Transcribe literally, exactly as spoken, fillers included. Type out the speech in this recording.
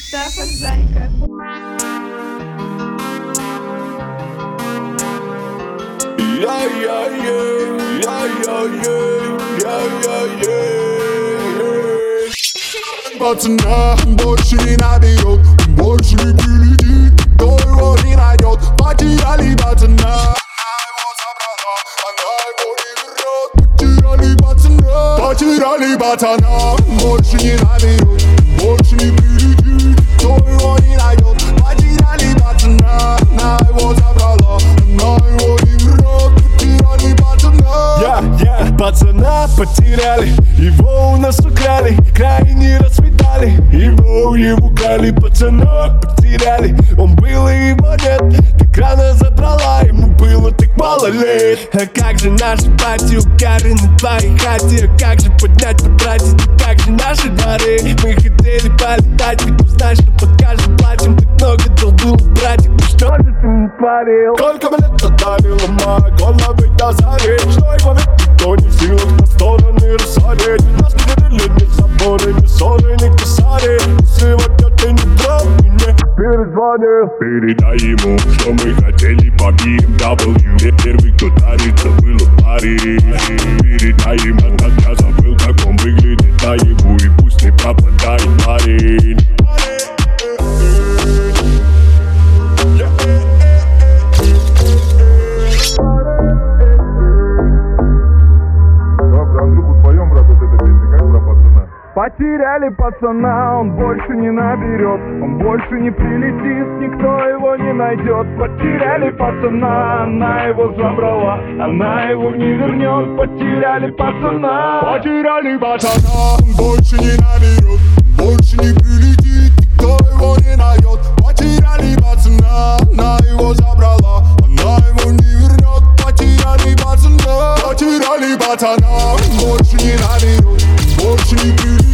Стефан Зайка. Пацана больше не наберет, больше не прилетит, никто его не найдет. Потеряли пацана, она его забрала, она его не вернет. Потеряли пацана, потеряли пацана, больше не наберет, больше не прилетит, никто его не найдет. Потеряли пацана, она его забрала, она его не вернет. Потеряли пацана, yeah, yeah. Пацана потеряли, его у нас украли, крайне расцветали, его, его украли, пацана потеряли, он был и его нет, так рано забрала, ему было так мало лет. А как же наши пати, укары на твоей хате, а как же поднять, потратить, а как же наши дары? Мы хотели полетать, ведь мы знаешь, что под каждым платьем так много дел было, братик, ну что же ты не творил? Сколько мне задавила моя головы до зари, что его ведь никто не в силах на стороны рассадить. Нас не делили ни заборы, ни ссоры, ни косари. Сегодня ты не прав, мне перезвонил. Передай ему, что мы хотели по би эм дабл ю. Первый, кто дарится, был в паре. Передай ему, я забыл, как он выглядит наяву, и пусть не пропадает парень. Потеряли пацана, он больше не наберет, он больше не прилетит, никто его не найдет. Потеряли пацана, она его забрала, она его не вернет. Потеряли пацана, потеряли пацана, он больше не наберет, больше не прилетит, никто его не найдет. Потеряли пацана, она его забрала, она его не вернет. Потеряли пацана, потеряли пацана, он больше не наберет, больше не прилетит.